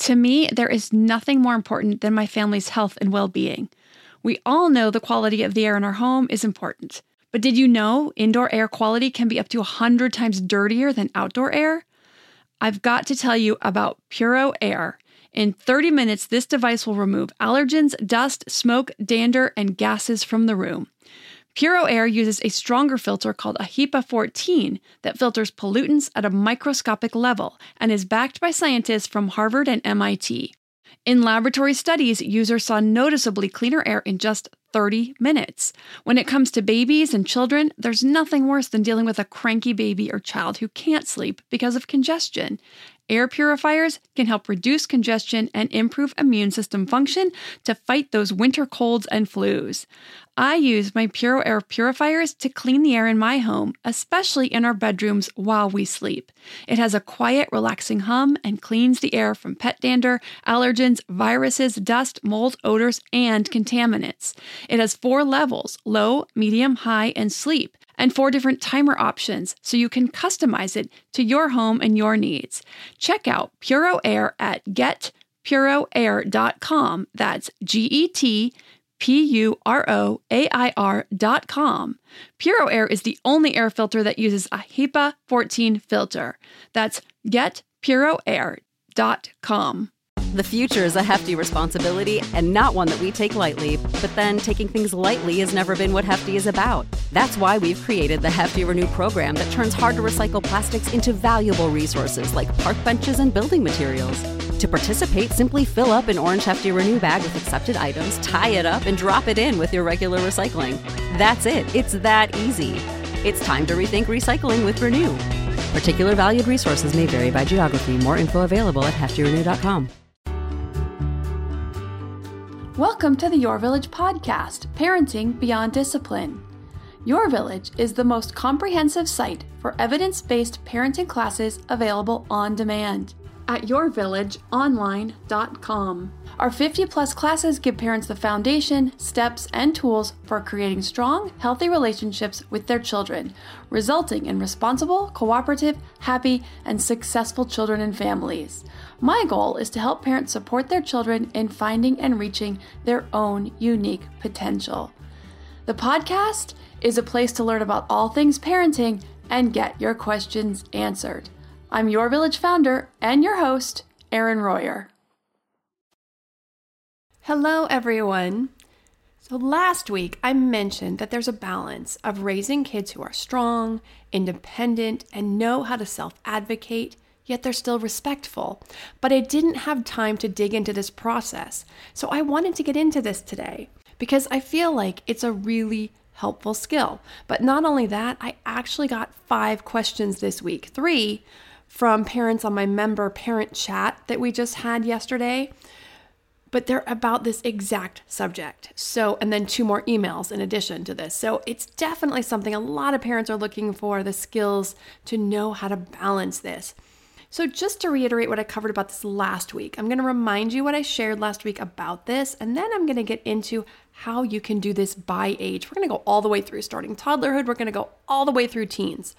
To me, there is nothing more important than my family's health and well-being. We all know the quality of the air in our home is important. But did you know indoor air quality can be up to 100 times dirtier than outdoor air? I've got to tell you about Puro Air. In 30 minutes, this device will remove allergens, dust, smoke, dander, and gases from the room. Puro Air uses a stronger filter called a HEPA 14 that filters pollutants at a microscopic level and is backed by scientists from Harvard and MIT. In laboratory studies, users saw noticeably cleaner air in just 30 minutes. When it comes to babies and children, there's nothing worse than dealing with a cranky baby or child who can't sleep because of congestion. Air purifiers can help reduce congestion and improve immune system function to fight those winter colds and flus. I use my Puro Air purifiers to clean the air in my home, especially in our bedrooms while we sleep. It has a quiet, relaxing hum and cleans the air from pet dander, allergens, viruses, dust, mold, odors, and contaminants. It has 4 levels: low, medium, high, and sleep, and 4 different timer options so you can customize it to your home and your needs. Check out Puro Air at getpuroair.com. That's GETPUROAIR.com. Puro Air is the only air filter that uses a HEPA 14 filter. That's getpuroair.com. The future is a hefty responsibility and not one that we take lightly. But then taking things lightly has never been what Hefty is about. That's why we've created the Hefty Renew program that turns hard-to-recycle plastics into valuable resources like park benches and building materials. To participate, simply fill up an orange Hefty Renew bag with accepted items, tie it up, and drop it in with your regular recycling. That's it. It's that easy. It's time to rethink recycling with Renew. Particular valued resources may vary by geography. More info available at heftyrenew.com. Welcome to the Your Village podcast, Parenting Beyond Discipline. Your Village is the most comprehensive site for evidence-based parenting classes available on demand at yourvillageonline.com. Our 50-plus classes give parents the foundation, steps, and tools for creating strong, healthy relationships with their children, resulting in responsible, cooperative, happy, and successful children and families. My goal is to help parents support their children in finding and reaching their own unique potential. The podcast is a place to learn about all things parenting and get your questions answered. I'm Your Village founder and your host, Erin Royer. Hello, everyone. So last week, I mentioned that there's a balance of raising kids who are strong, independent, and know how to self-advocate, yet they're still respectful. But I didn't have time to dig into this process, so I wanted to get into this today because I feel like it's a really helpful skill. But not only that, I actually got 5 questions this week, 3 from parents on my member parent chat that we just had yesterday, but they're about this exact subject. So, and then 2 more emails in addition to this. So it's definitely something a lot of parents are looking for, the skills to know how to balance this. So just to reiterate what I covered about this last week, I'm going to remind you what I shared last week about this, and then I'm going to get into how you can do this by age. We're going to go all the way through starting toddlerhood. We're going to go all the way through teens.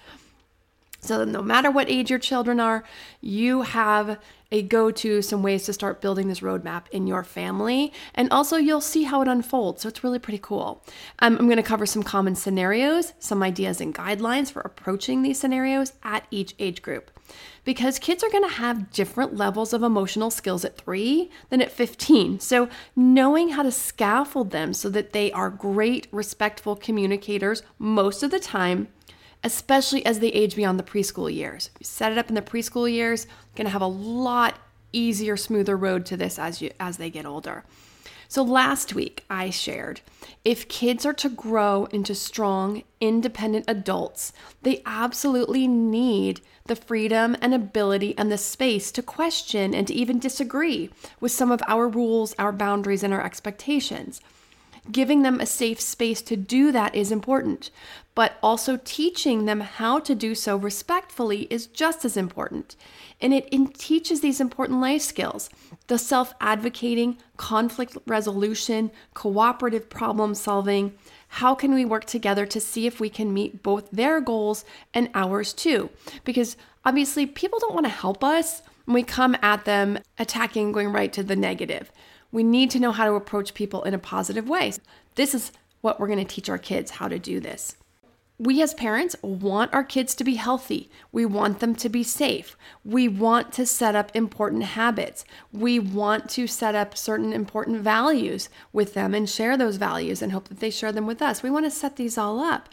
So no matter what age your children are, you have a go-to, some ways to start building this roadmap in your family. And also you'll see how it unfolds. So it's really pretty cool. I'm going to cover some common scenarios, some ideas and guidelines for approaching these scenarios at each age group. Because kids are going to have different levels of emotional skills at 3 than at 15. So knowing how to scaffold them so that they are great, respectful communicators most of the time, especially as they age beyond the preschool years. If you set it up in the preschool years, you're going to have a lot easier, smoother road to this as they get older. So last week I shared, if kids are to grow into strong, independent adults, they absolutely need the freedom and ability and the space to question and to even disagree with some of our rules, our boundaries, and our expectations. Giving them a safe space to do that is important, but also teaching them how to do so respectfully is just as important. And it teaches these important life skills, the self-advocating, conflict resolution, cooperative problem solving. How can we work together to see if we can meet both their goals and ours too? Because obviously people don't want to help us we come at them attacking, going right to the negative. We need to know how to approach people in a positive way. This is what we're going to teach our kids, how to do this. We as parents want our kids to be healthy. We want them to be safe. We want to set up important habits. We want to set up certain important values with them and share those values and hope that they share them with us. We want to set these all up.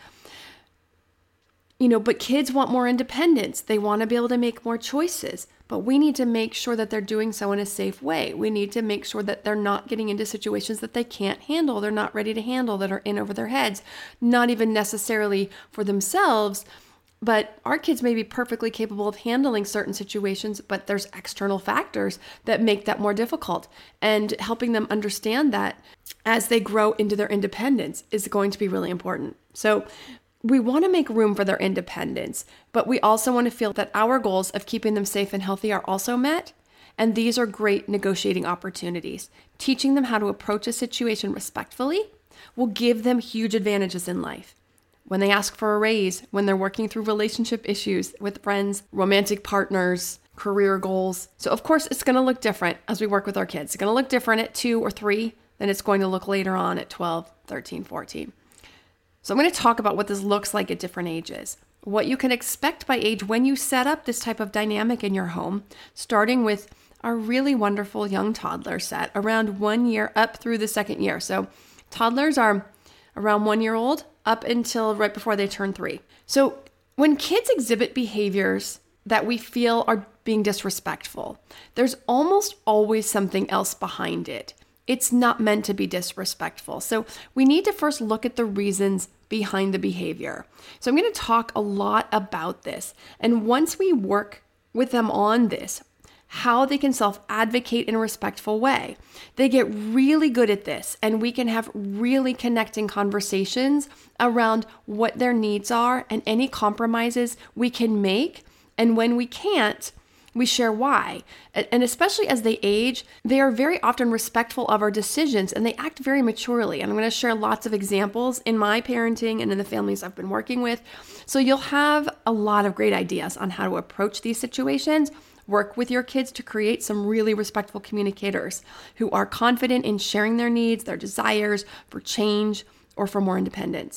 But kids want more independence. They want to be able to make more choices, but we need to make sure that they're doing so in a safe way. We need to make sure that they're not getting into situations that they can't handle, they're not ready to handle, that are in over their heads, not even necessarily for themselves, but our kids may be perfectly capable of handling certain situations, but there's external factors that make that more difficult. And helping them understand that as they grow into their independence is going to be really important. So we want to make room for their independence, but we also want to feel that our goals of keeping them safe and healthy are also met. And these are great negotiating opportunities. Teaching them how to approach a situation respectfully will give them huge advantages in life. When they ask for a raise, when they're working through relationship issues with friends, romantic partners, career goals. So of course, it's going to look different as we work with our kids. It's going to look different at 2 or 3 than it's going to look later on at 12, 13, 14. So I'm going to talk about what this looks like at different ages, what you can expect by age when you set up this type of dynamic in your home, starting with our really wonderful young toddler set around 1 year up through the 2nd year. So toddlers are around 1 year old up until right before they turn 3. So when kids exhibit behaviors that we feel are being disrespectful, there's almost always something else behind it. It's not meant to be disrespectful. So we need to first look at the reasons behind the behavior. So I'm going to talk a lot about this. And once we work with them on this, how they can self-advocate in a respectful way, they get really good at this. And we can have really connecting conversations around what their needs are and any compromises we can make. And when we can't, we share why. And especially as they age, they are very often respectful of our decisions and they act very maturely. And I'm going to share lots of examples in my parenting and in the families I've been working with. So you'll have a lot of great ideas on how to approach these situations. Work with your kids to create some really respectful communicators who are confident in sharing their needs, their desires for change, or for more independence.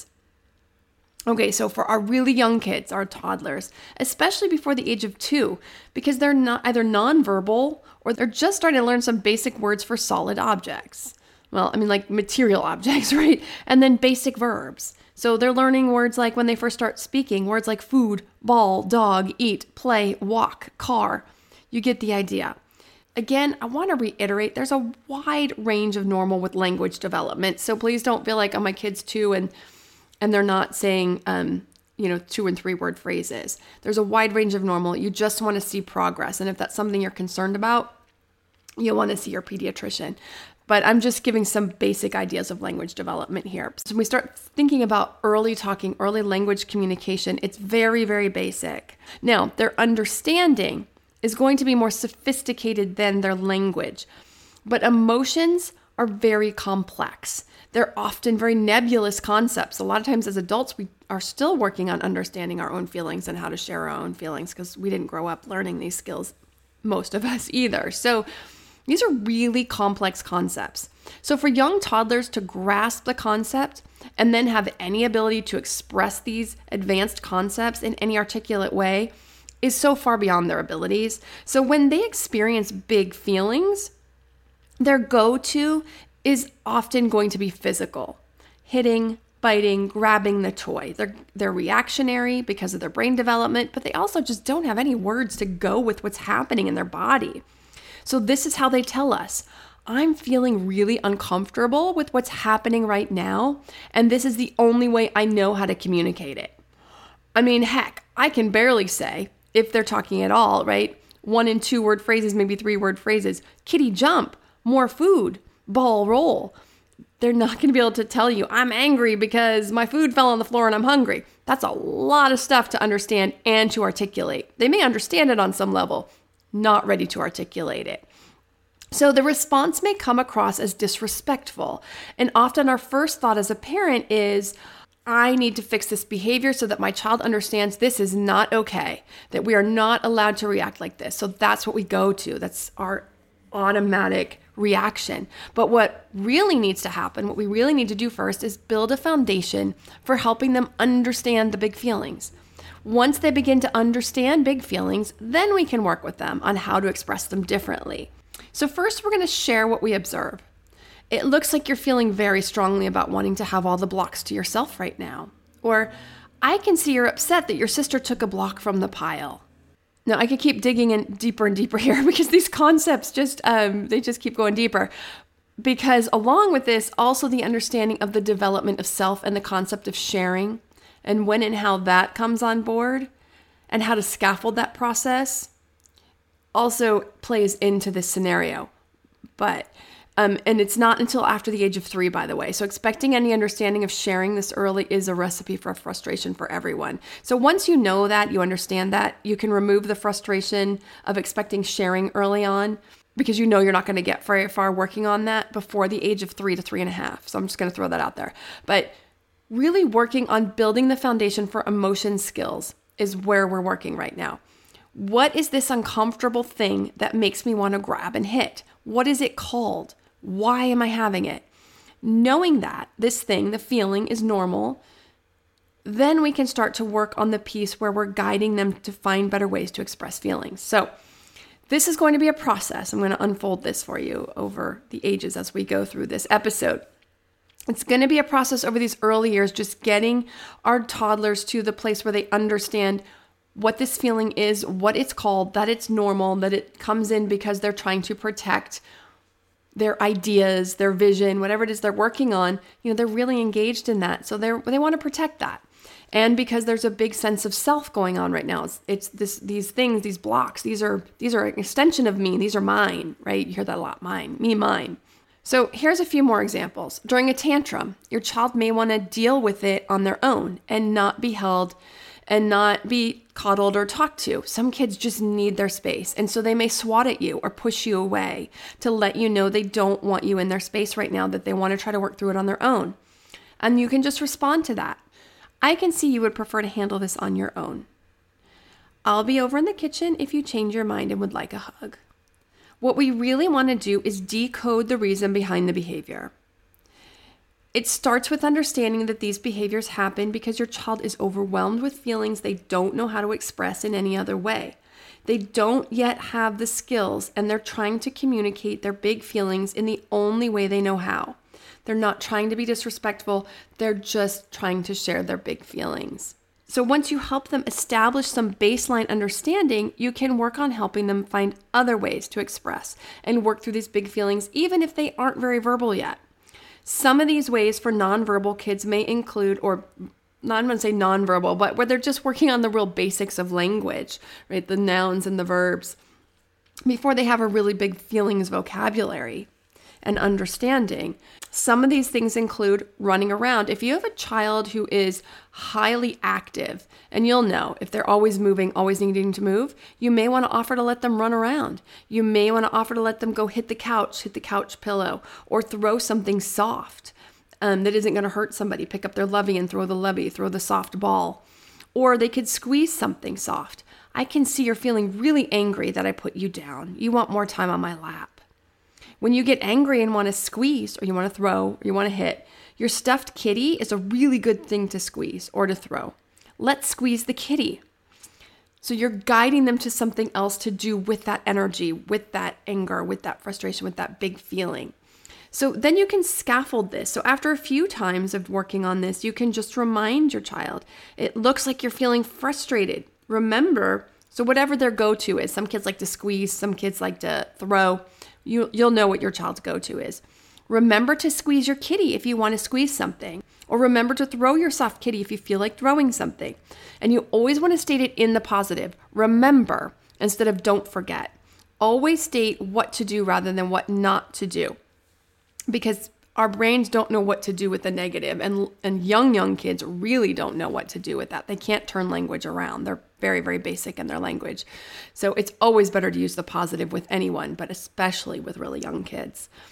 Okay, so for our really young kids, our toddlers, especially before the age of 2, because they're not either nonverbal or they're just starting to learn some basic words for solid objects. Well, like material objects, right? And then basic verbs. So they're learning words like when they first start speaking, words like food, ball, dog, eat, play, walk, car. You get the idea. Again, I want to reiterate, there's a wide range of normal with language development. So please don't feel like, my kid's 2 and they're not saying, 2 and 3 word phrases. There's a wide range of normal. You just want to see progress. And if that's something you're concerned about, you'll want to see your pediatrician. But I'm just giving some basic ideas of language development here. So when we start thinking about early talking, early language communication, it's very, very basic. Now, their understanding is going to be more sophisticated than their language, but emotions are very complex. They're often very nebulous concepts. A lot of times as adults, we are still working on understanding our own feelings and how to share our own feelings because we didn't grow up learning these skills, most of us either. So these are really complex concepts. So for young toddlers to grasp the concept and then have any ability to express these advanced concepts in any articulate way is so far beyond their abilities. So when they experience big feelings, their go-to is often going to be physical, hitting, biting, grabbing the toy. They're reactionary because of their brain development, but they also just don't have any words to go with what's happening in their body. So this is how they tell us, I'm feeling really uncomfortable with what's happening right now, and this is the only way I know how to communicate it. Heck, I can barely say, if they're talking at all, right? 1 and 2 word phrases, maybe 3 word phrases. Kitty jump, more food, ball roll. They're not going to be able to tell you, I'm angry because my food fell on the floor and I'm hungry. That's a lot of stuff to understand and to articulate. They may understand it on some level, not ready to articulate it. So the response may come across as disrespectful. And often our first thought as a parent is, I need to fix this behavior so that my child understands this is not okay, that we are not allowed to react like this. So that's what we go to. That's our automatic reaction. But what really needs to happen, what we really need to do first, is build a foundation for helping them understand the big feelings. Once they begin to understand big feelings, then we can work with them on how to express them differently. So first, we're going to share what we observe. It looks like you're feeling very strongly about wanting to have all the blocks to yourself right now. Or, I can see you're upset that your sister took a block from the pile. Now, I could keep digging in deeper and deeper here because these concepts they just keep going deeper. Because along with this, also the understanding of the development of self and the concept of sharing and when and how that comes on board and how to scaffold that process also plays into this scenario. But and it's not until after the age of 3, by the way. So expecting any understanding of sharing this early is a recipe for frustration for everyone. So once you know that, you understand that, you can remove the frustration of expecting sharing early on because you know you're not going to get very far working on that before the age of 3 to 3.5. So I'm just going to throw that out there. But really working on building the foundation for emotion skills is where we're working right now. What is this uncomfortable thing that makes me want to grab and hit? What is it called? Why am I having it? Knowing that this thing, the feeling, is normal, then we can start to work on the piece where we're guiding them to find better ways to express feelings. So this is going to be a process. I'm going to unfold this for you over the ages as we go through this episode. It's going to be a process over these early years, just getting our toddlers to the place where they understand what this feeling is, what it's called, that it's normal, that it comes in because they're trying to protect their ideas, their vision, whatever it is they're working on. They're really engaged in that. So they want to protect that. And because there's a big sense of self going on right now, it's these things, these blocks, these are an extension of me. These are mine, right? You hear that a lot. Mine, me, mine. So here's a few more examples. During a tantrum, your child may want to deal with it on their own and not be held and not be coddled or talked to. Some kids just need their space. And so they may swat at you or push you away to let you know they don't want you in their space right now, that they want to try to work through it on their own. And you can just respond to that. I can see you would prefer to handle this on your own. I'll be over in the kitchen if you change your mind and would like a hug. What we really want to do is decode the reason behind the behavior. It starts with understanding that these behaviors happen because your child is overwhelmed with feelings they don't know how to express in any other way. They don't yet have the skills, and they're trying to communicate their big feelings in the only way they know how. They're not trying to be disrespectful, they're just trying to share their big feelings. So once you help them establish some baseline understanding, you can work on helping them find other ways to express and work through these big feelings, even if they aren't very verbal yet. Some of these ways for nonverbal kids may include, or not, I'm going to say nonverbal, but where they're just working on the real basics of language, right? The nouns and the verbs, before they have a really big feelings vocabulary and understanding. Some of these things include running around. If you have a child who is highly active, and you'll know if they're always moving, always needing to move, you may want to offer to let them run around. You may want to offer to let them go hit the couch pillow, or throw something soft that isn't going to hurt somebody. Pick up their lovey and throw the soft ball. Or they could squeeze something soft. I can see you're feeling really angry that I put you down. You want more time on my lap. When you get angry and want to squeeze, or you want to throw, or you want to hit, your stuffed kitty is a really good thing to squeeze or to throw. Let's squeeze the kitty. So you're guiding them to something else to do with that energy, with that anger, with that frustration, with that big feeling. So then you can scaffold this. So after a few times of working on this, you can just remind your child, it looks like you're feeling frustrated. Remember, so whatever their go-to is, some kids like to squeeze, some kids like to throw. You'll know what your child's go-to is. Remember to squeeze your kitty if you want to squeeze something. Or remember to throw your soft kitty if you feel like throwing something. And you always want to state it in the positive. Remember instead of don't forget. Always state what to do rather than what not to do. Because our brains don't know what to do with the negative. And young kids really don't know what to do with that. They can't turn language around. They're very, very basic in their language. So it's always better to use the positive with anyone, but especially with really young kids.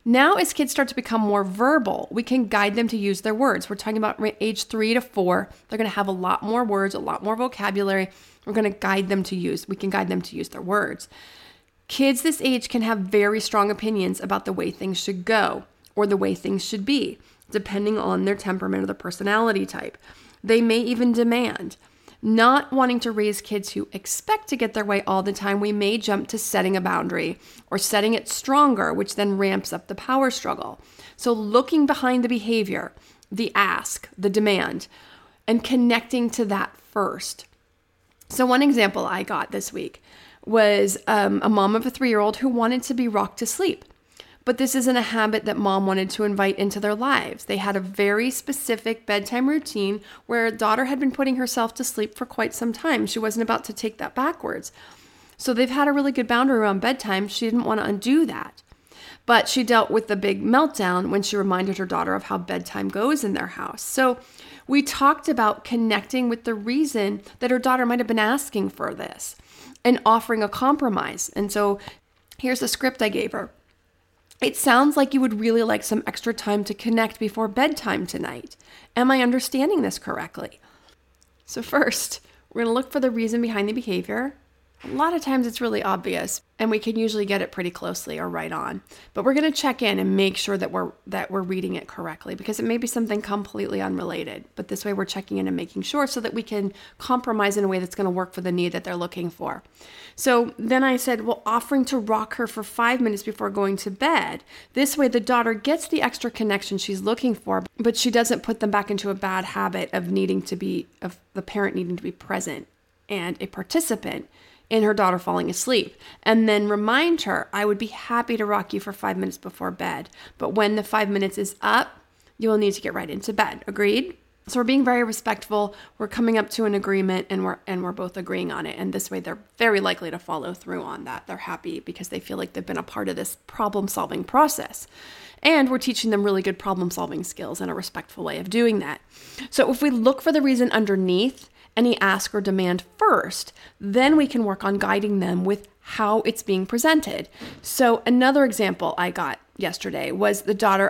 Now, as kids start to become more verbal, we can guide them to use their words. We're talking about age 3 to 4. They're going to have a lot more words, a lot more vocabulary. We can guide them to use their words. Kids this age can have very strong opinions about the way things should go or the way things should be, depending on their temperament or their personality type. They may even demand. Not wanting to raise kids who expect to get their way all the time, we may jump to setting a boundary or setting it stronger, which then ramps up the power struggle. So looking behind the behavior, the ask, the demand, and connecting to that first. So one example I got this week was a mom of a 3-year-old who wanted to be rocked to sleep. But this isn't a habit that mom wanted to invite into their lives. They had a very specific bedtime routine where daughter had been putting herself to sleep for quite some time. She wasn't about to take that backwards. So they've had a really good boundary around bedtime. She didn't want to undo that. But she dealt with the big meltdown when she reminded her daughter of how bedtime goes in their house. So we talked about connecting with the reason that her daughter might have been asking for this and offering a compromise. And so here's the script I gave her. It sounds like you would really like some extra time to connect before bedtime tonight. Am I understanding this correctly? So first, we're going to look for the reason behind the behavior. A lot of times it's really obvious, and we can usually get it pretty closely or right on. But we're going to check in and make sure that we're reading it correctly, because it may be something completely unrelated. But this way we're checking in and making sure so that we can compromise in a way that's going to work for the need that they're looking for. So then I said, well, offering to rock her for 5 minutes before going to bed. This way the daughter gets the extra connection she's looking for, but she doesn't put them back into a bad habit of the parent needing to be present and a participant in her daughter falling asleep. And then remind her, I would be happy to rock you for 5 minutes before bed, but when the 5 minutes is up, you will need to get right into bed. Agreed? So we're being very respectful. We're coming up to an agreement, and we're both agreeing on it. And this way they're very likely to follow through on that. They're happy because they feel like they've been a part of this problem-solving process. And we're teaching them really good problem-solving skills and a respectful way of doing that. So if we look for the reason underneath any ask or demand first, then we can work on guiding them with how it's being presented. So another example I got yesterday was the daughter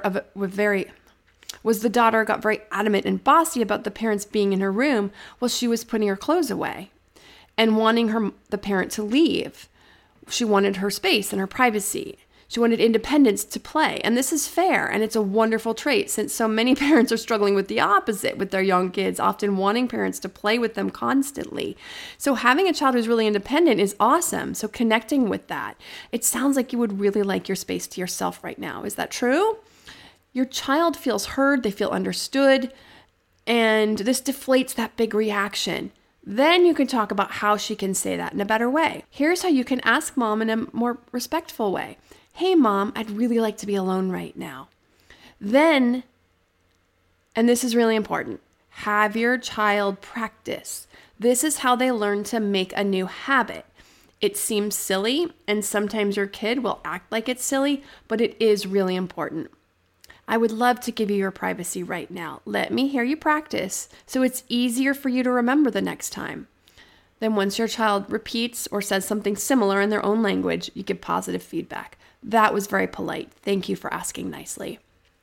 got very adamant and bossy about the parents being in her room while she was putting her clothes away and wanting the parent to leave. She wanted her space and her privacy. She wanted independence to play. And this is fair, and it's a wonderful trait, since so many parents are struggling with the opposite with their young kids, often wanting parents to play with them constantly. So having a child who's really independent is awesome. So connecting with that. It sounds like you would really like your space to yourself right now. Is that true? Your child feels heard, they feel understood, and this deflates that big reaction. Then you can talk about how she can say that in a better way. Here's how you can ask mom in a more respectful way. Hey, mom, I'd really like to be alone right now. Then, and this is really important, have your child practice. This is how they learn to make a new habit. It seems silly, and sometimes your kid will act like it's silly, but it is really important. I would love to give you your privacy right now. Let me hear you practice so it's easier for you to remember the next time. Then once your child repeats or says something similar in their own language, you give positive feedback. That was very polite. Thank you for asking nicely.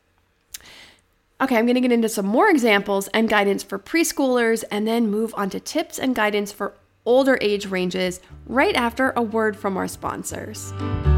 Okay, I'm going to get into some more examples and guidance for preschoolers and then move on to tips and guidance for older age ranges right after a word from our sponsors.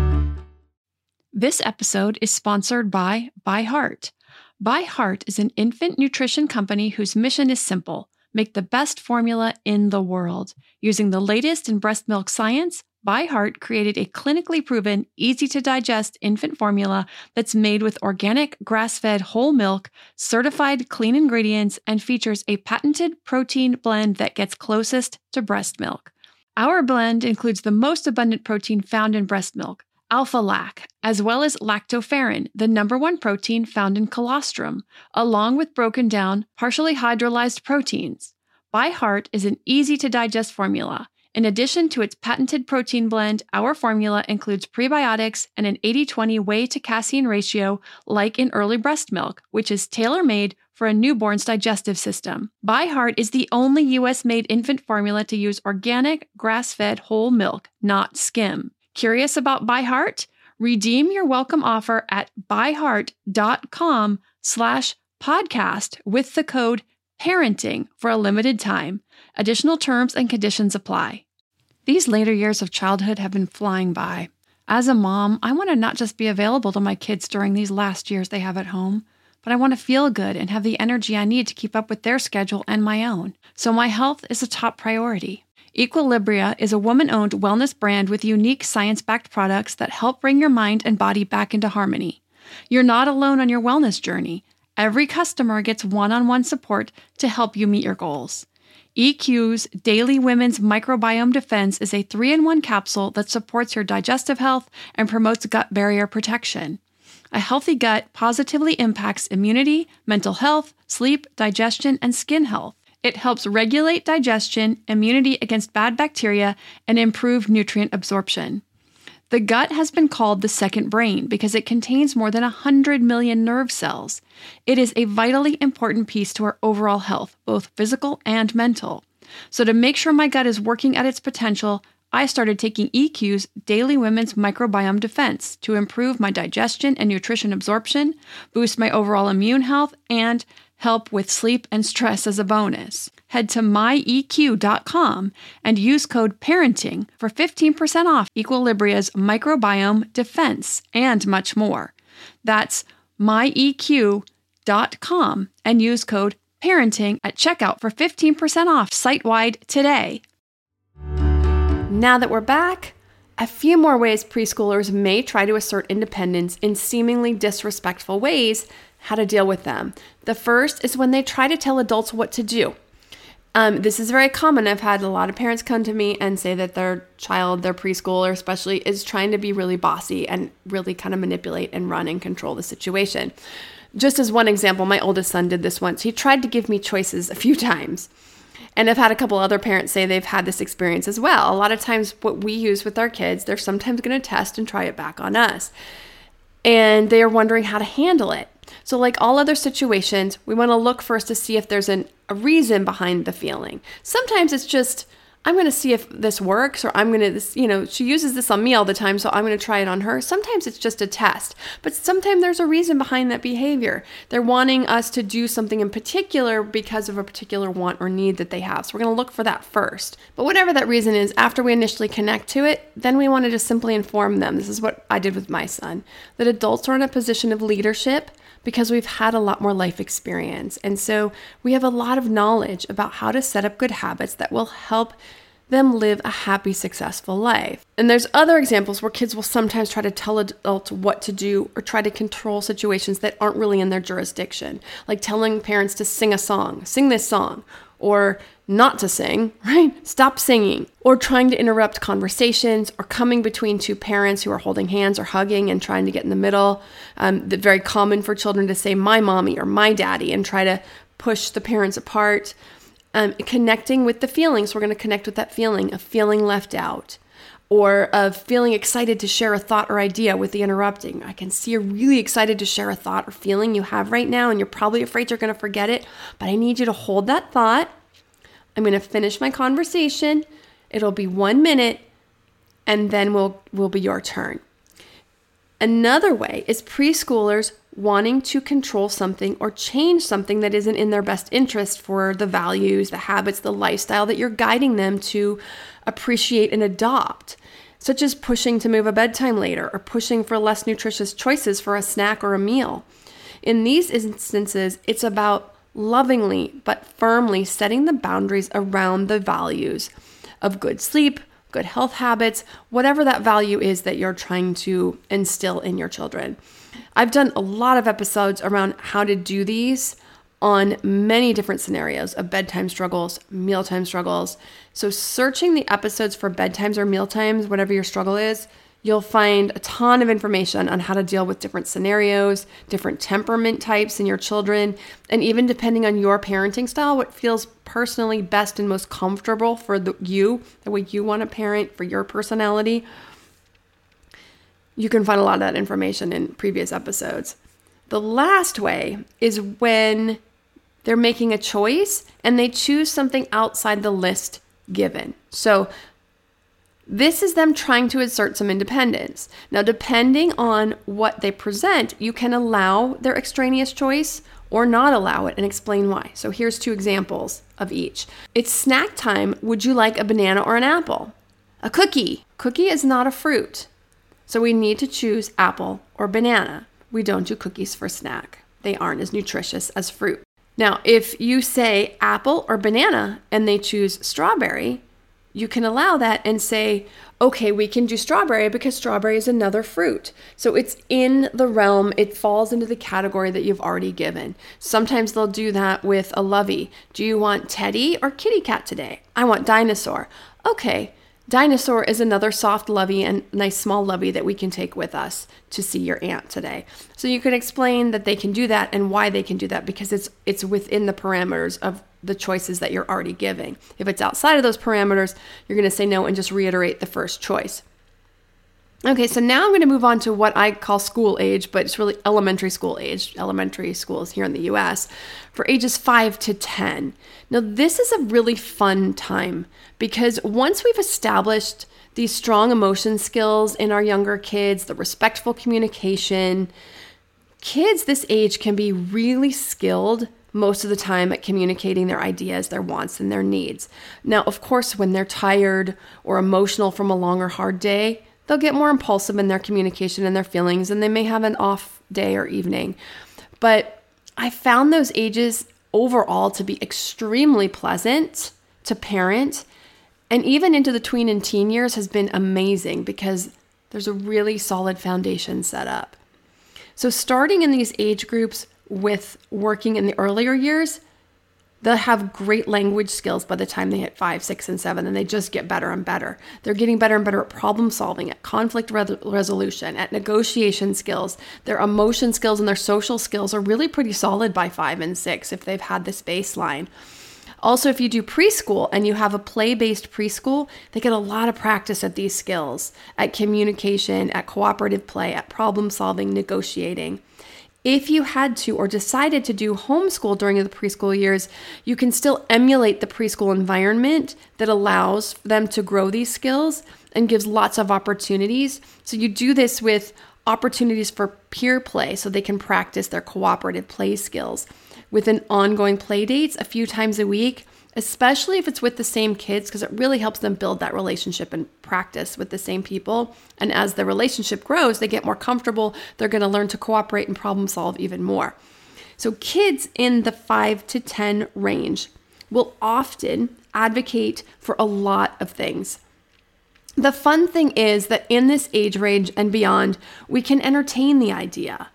This episode is sponsored by ByHeart. ByHeart is an infant nutrition company whose mission is simple: make the best formula in the world. Using the latest in breast milk science, ByHeart created a clinically proven, easy-to-digest infant formula that's made with organic, grass-fed whole milk, certified clean ingredients, and features a patented protein blend that gets closest to breast milk. Our blend includes the most abundant protein found in breast milk, alpha-lac, as well as lactoferrin, the number one protein found in colostrum, along with broken down, partially hydrolyzed proteins. ByHeart is an easy-to-digest formula. In addition to its patented protein blend, our formula includes prebiotics and an 80-20 whey to casein ratio like in early breast milk, which is tailor-made for a newborn's digestive system. ByHeart is the only U.S.-made infant formula to use organic, grass-fed whole milk, not skim. Curious about ByHeart? Redeem your welcome offer at byheart.com/podcast with the code parenting for a limited time. Additional terms and conditions apply. These later years of childhood have been flying by. As a mom, I want to not just be available to my kids during these last years they have at home, but I want to feel good and have the energy I need to keep up with their schedule and my own. So my health is a top priority. Equilibria is a woman-owned wellness brand with unique science-backed products that help bring your mind and body back into harmony. You're not alone on your wellness journey. Every customer gets one-on-one support to help you meet your goals. EQ's Daily Women's Microbiome Defense is a 3-in-1 capsule that supports your digestive health and promotes gut barrier protection. A healthy gut positively impacts immunity, mental health, sleep, digestion, and skin health. It helps regulate digestion, immunity against bad bacteria, and improve nutrient absorption. The gut has been called the second brain because it contains more than 100 million nerve cells. It is a vitally important piece to our overall health, both physical and mental. So to make sure my gut is working at its potential, I started taking EQ's Daily Women's Microbiome Defense to improve my digestion and nutrition absorption, boost my overall immune health, and help with sleep and stress as a bonus. Head to myeq.com and use code parenting for 15% off Equilibria's Microbiome Defense and much more. That's myeq.com and use code parenting at checkout for 15% off site-wide today. Now that we're back, a few more ways preschoolers may try to assert independence in seemingly disrespectful ways, how to deal with them. The first is when they try to tell adults what to do. This is very common. I've had a lot of parents come to me and say that their child, their preschooler especially, is trying to be really bossy and really kind of manipulate and run and control the situation. Just as one example, my oldest son did this once. He tried to give me choices a few times. And I've had a couple other parents say they've had this experience as well. A lot of times what we use with our kids, they're sometimes going to test and try it back on us. And they are wondering how to handle it. So like all other situations, we want to look first to see if there's a reason behind the feeling. Sometimes it's just, I'm going to see if this works, or I'm going to, she uses this on me all the time, so I'm going to try it on her. Sometimes it's just a test, but sometimes there's a reason behind that behavior. They're wanting us to do something in particular because of a particular want or need that they have. So we're going to look for that first. But whatever that reason is, after we initially connect to it, then we want to just simply inform them. This is what I did with my son, that adults are in a position of leadership because we've had a lot more life experience. And so we have a lot of knowledge about how to set up good habits that will help them live a happy, successful life. And there's other examples where kids will sometimes try to tell adults what to do or try to control situations that aren't really in their jurisdiction, like telling parents to sing a song, sing this song, or not to sing, right? Stop singing, or trying to interrupt conversations, or coming between two parents who are holding hands or hugging and trying to get in the middle. That's very common for children to say my mommy or my daddy and try to push the parents apart. Connecting with the feelings, we're going to connect with that feeling of feeling left out, or of feeling excited to share a thought or idea with the interrupting. I can see you're really excited to share a thought or feeling you have right now, and you're probably afraid you're going to forget it, but I need you to hold that thought. I'm going to finish my conversation. It'll be 1 minute, and then will be your turn. Another way is preschoolers wanting to control something or change something that isn't in their best interest for the values, the habits, the lifestyle that you're guiding them to appreciate and adopt, such as pushing to move a bedtime later or pushing for less nutritious choices for a snack or a meal. In these instances, it's about lovingly but firmly setting the boundaries around the values of good sleep, good health habits, whatever that value is that you're trying to instill in your children. I've done a lot of episodes around how to do these on many different scenarios of bedtime struggles, mealtime struggles. So searching the episodes for bedtimes or mealtimes, whatever your struggle is, you'll find a ton of information on how to deal with different scenarios, different temperament types in your children, and even depending on your parenting style, what feels personally best and most comfortable for the way you want to parent, for your personality. You can find a lot of that information in previous episodes. The last way is when they're making a choice and they choose something outside the list given. So This is them trying to assert some independence. Now, depending on what they present, you can allow their extraneous choice or not allow it and explain why. So here's 2 examples of each. It's snack time. Would you like a banana or an apple? A cookie. Cookie is not a fruit. So we need to choose apple or banana. We don't do cookies for snack. They aren't as nutritious as fruit. Now, if you say apple or banana and they choose strawberry, you can allow that and say, okay, we can do strawberry because strawberry is another fruit. So it's in the realm, it falls into the category that you've already given. Sometimes they'll do that with a lovey. Do you want teddy or kitty cat today? I want dinosaur. Okay, dinosaur is another soft lovey and nice small lovey that we can take with us to see your aunt today. So you can explain that they can do that and why they can do that because it's within the parameters of the choices that you're already giving. If it's outside of those parameters, you're going to say no and just reiterate the first choice. Okay, so now I'm going to move on to what I call school age, but it's really elementary school age. Elementary schools here in the US for ages 5 to 10. Now, this is a really fun time because once we've established these strong emotion skills in our younger kids, the respectful communication, kids this age can be really skilled most of the time at communicating their ideas, their wants, and their needs. Now, of course, when they're tired or emotional from a long or hard day, they'll get more impulsive in their communication and their feelings, and they may have an off day or evening. But I found those ages overall to be extremely pleasant to parent, and even into the tween and teen years has been amazing because there's a really solid foundation set up. So starting in these age groups with working in the earlier years, they'll have great language skills by the time they hit 5, 6, and 7, and they just get better and better. They're getting better and better at problem solving, at conflict resolution, at negotiation skills. Their emotion skills and their social skills are really pretty solid by 5 and 6 if they've had this baseline. Also, if you do preschool and you have a play-based preschool, they get a lot of practice at these skills, at communication, at cooperative play, at problem solving, negotiating. If you had to or decided to do homeschool during the preschool years, you can still emulate the preschool environment that allows them to grow these skills and gives lots of opportunities. So you do this with opportunities for peer play so they can practice their cooperative play skills with an ongoing play dates a few times a week, especially if it's with the same kids, because it really helps them build that relationship and practice with the same people. And as the relationship grows, they get more comfortable. They're going to learn to cooperate and problem solve even more. So kids in the 5 to 10 range will often advocate for a lot of things. The fun thing is that in this age range and beyond, we can entertain the idea.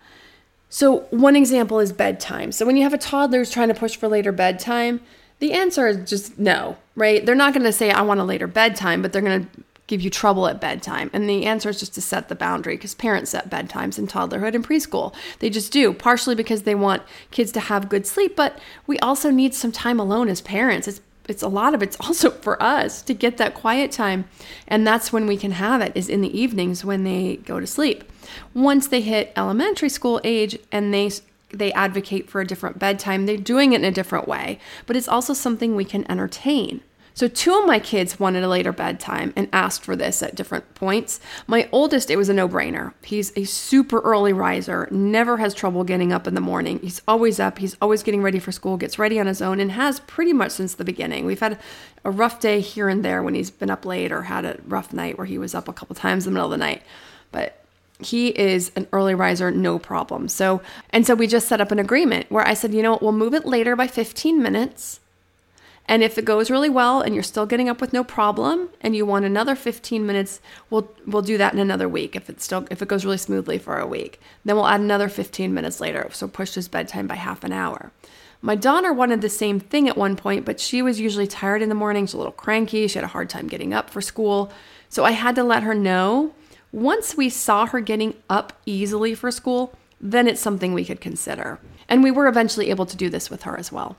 So one example is bedtime. So when you have a toddler who's trying to push for later bedtime, the answer is just no, right? They're not going to say, I want a later bedtime, but they're going to give you trouble at bedtime. And the answer is just to set the boundary because parents set bedtimes in toddlerhood and preschool. They just do, partially because they want kids to have good sleep, but we also need some time alone as parents. It's a lot of it's also for us to get that quiet time. And that's when we can have it, is in the evenings when they go to sleep. Once they hit elementary school age and they advocate for a different bedtime, they're doing it in a different way, but it's also something we can entertain. So 2 of my kids wanted a later bedtime and asked for this at different points. My oldest, it was a no-brainer. He's a super early riser, never has trouble getting up in the morning. He's always up, he's always getting ready for school, gets ready on his own, and has pretty much since the beginning. We've had a rough day here and there when he's been up late or had a rough night where he was up a couple times in the middle of the night. But he is an early riser, no problem. So we just set up an agreement where I said, you know what, we'll move it later by 15 minutes. And if it goes really well and you're still getting up with no problem and you want another 15 minutes, we'll do that in another week. If it goes really smoothly for a week, then we'll add another 15 minutes later. So push his bedtime by half an hour. My daughter wanted the same thing at one point, but she was usually tired in the morning. She's a little cranky. She had a hard time getting up for school. So I had to let her know once we saw her getting up easily for school, then it's something we could consider. And we were eventually able to do this with her as well.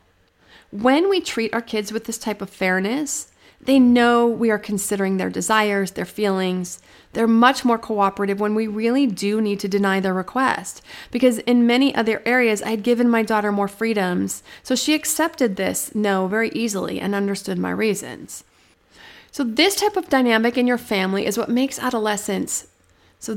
When we treat our kids with this type of fairness, they know we are considering their desires, their feelings. They're much more cooperative when we really do need to deny their request. Because in many other areas, I had given my daughter more freedoms, so she accepted this no very easily and understood my reasons. So this type of dynamic in your family is what makes adolescence so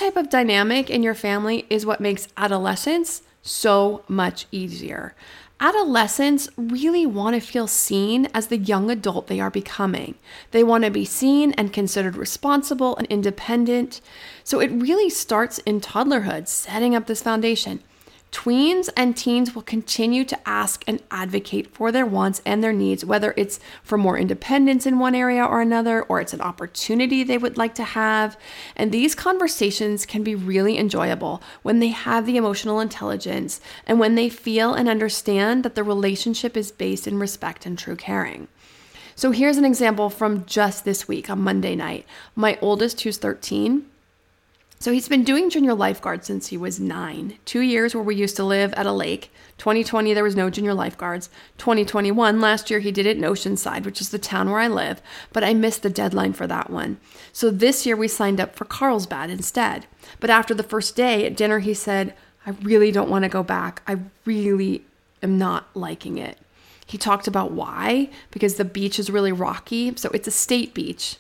much easier. Adolescents really want to feel seen as the young adult they are becoming. They want to be seen and considered responsible and independent. So it really starts in toddlerhood, setting up this foundation. Tweens and teens will continue to ask and advocate for their wants and their needs, whether it's for more independence in one area or another, or it's an opportunity they would like to have. And these conversations can be really enjoyable when they have the emotional intelligence and when they feel and understand that the relationship is based in respect and true caring. So here's an example from just this week on Monday night. My oldest, who's 13, so he's been doing junior lifeguard since he was 9. 2 years where we used to live at a lake. 2020, there was no junior lifeguards. 2021, last year, he did it in Oceanside, which is the town where I live, but I missed the deadline for that one. So this year we signed up for Carlsbad instead. But after the first day at dinner, he said, I really don't want to go back. I really am not liking it. He talked about why, because the beach is really rocky. So it's a state beach.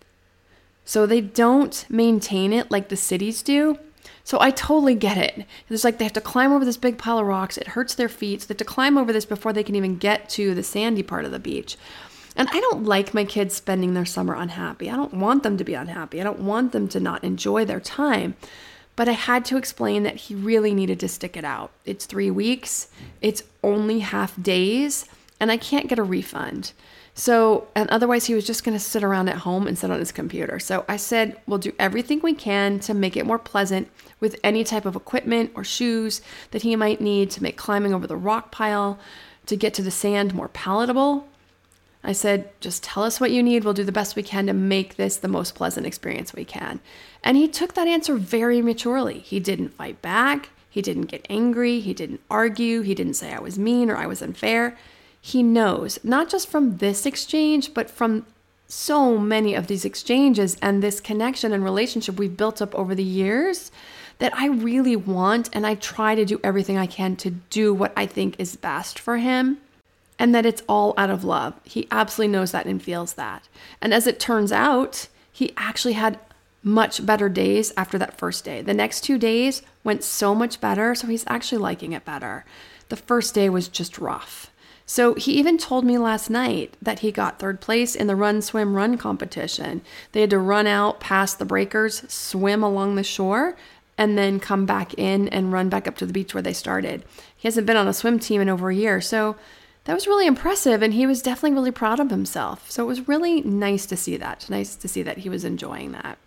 So they don't maintain it like the cities do. So I totally get it. It's like they have to climb over this big pile of rocks. It hurts their feet. So they have to climb over this before they can even get to the sandy part of the beach. And I don't like my kids spending their summer unhappy. I don't want them to be unhappy. I don't want them to not enjoy their time. But I had to explain that he really needed to stick it out. It's 3 weeks. It's only half days. And I can't get a refund. So, and otherwise he was just going to sit around at home and sit on his computer. So I said, we'll do everything we can to make it more pleasant with any type of equipment or shoes that he might need to make climbing over the rock pile to get to the sand more palatable. I said, just tell us what you need. We'll do the best we can to make this the most pleasant experience we can. And he took that answer very maturely. He didn't fight back. He didn't get angry. He didn't argue. He didn't say I was mean or I was unfair. He knows, not just from this exchange, but from so many of these exchanges and this connection and relationship we've built up over the years, that I really want, and I try to do everything I can to do what I think is best for him, and that it's all out of love. He absolutely knows that and feels that. And as it turns out, he actually had much better days after that first day. The next 2 days went so much better, so he's actually liking it better. The first day was just rough. So he even told me last night that he got 3rd place in the run, swim, run competition. They had to run out past the breakers, swim along the shore, and then come back in and run back up to the beach where they started. He hasn't been on a swim team in over a year. So that was really impressive, and he was definitely really proud of himself. So it was really nice to see that. Nice to see that he was enjoying that.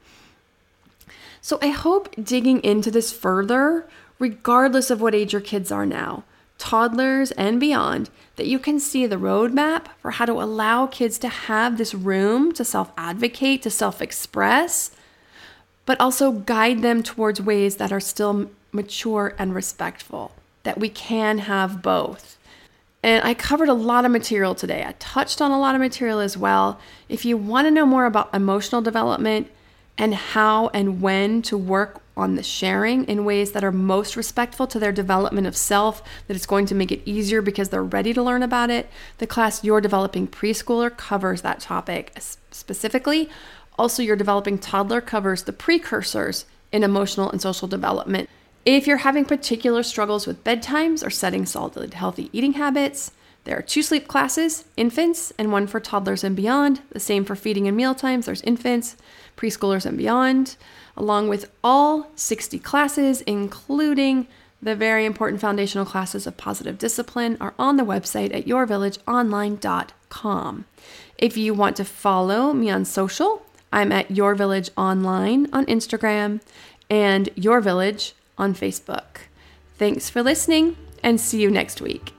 So I hope digging into this further, regardless of what age your kids are now, toddlers and beyond, that you can see the roadmap for how to allow kids to have this room to self-advocate, to self-express, but also guide them towards ways that are still mature and respectful, that we can have both. And I covered a lot of material today. I touched on a lot of material as well. If you want to know more about emotional development and how and when to work on the sharing in ways that are most respectful to their development of self, that it's going to make it easier because they're ready to learn about it, the class Your Developing Preschooler covers that topic specifically. Also, Your Developing Toddler covers the precursors in emotional and social development. If you're having particular struggles with bedtimes or setting solid, healthy eating habits, there are 2 sleep classes, infants, and 1 for toddlers and beyond. The same for feeding and meal times. There's infants, preschoolers, and beyond, along with all 60 classes, including the very important foundational classes of positive discipline, are on the website at yourvillageonline.com. If you want to follow me on social, I'm at Your Village Online on Instagram and Your Village on Facebook. Thanks for listening, and see you next week.